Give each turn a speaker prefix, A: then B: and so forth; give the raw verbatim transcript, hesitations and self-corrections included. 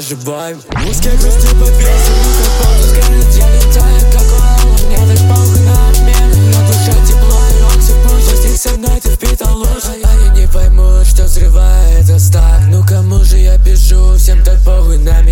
A: живой. Узкие грусти по песне, как полнус горит. Я летаю, как уэлла, мне так похуй на обмен. На душе тепло и оксипуч, постигся мной, ты впитал ложь. Они не поймут, что взрывает остак. Ну кому же я пишу, всем так похуй на меня.